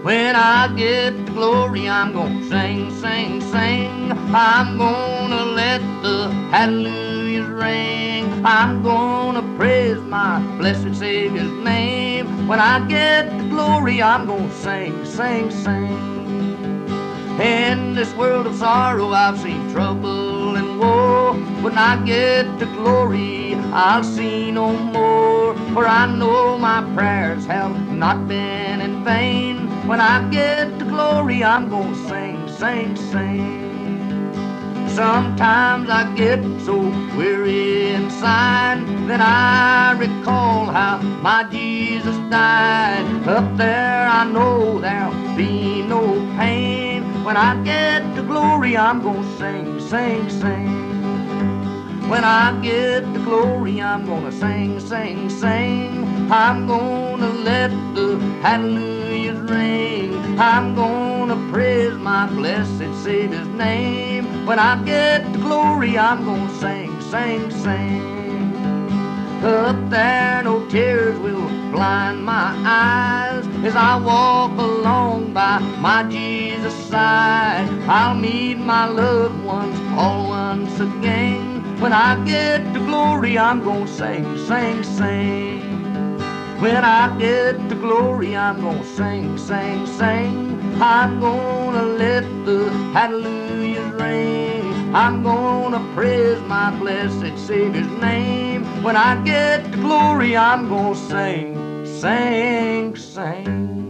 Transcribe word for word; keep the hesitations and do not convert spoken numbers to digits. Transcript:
When I get to glory, I'm gonna sing, sing, sing. I'm gonna let the hallelujahs ring. I'm gonna praise my blessed Savior's name. When I get to glory, I'm gonna sing, sing, sing. In this world of sorrow, I've seen trouble and woe. When I get to glory, I'll see no more. For I know my prayers have not been in vain. When I get to glory, I'm gonna sing, sing, sing. Sometimes I get so weary inside, then I recall how my Jesus died. Up there I know there'll be no pain. When I get to glory, I'm gonna sing, sing, sing. When I get to glory, I'm gonna sing, sing, sing. I'm gonna let the hallelujahs ring. I'm gonna praise my blessed Savior's name. When I get to glory, I'm gonna sing, sing, sing. Up there, no tears will blind my eyes as I walk along by my Jesus' side. I'll meet my loved ones all once again. When I get to glory, I'm gonna sing, sing, sing. When I get to glory, I'm gonna sing, sing, sing. I'm gonna let the hallelujahs ring. I'm gonna praise my blessed Savior's name. When I get to glory, I'm gonna sing, sing, sing.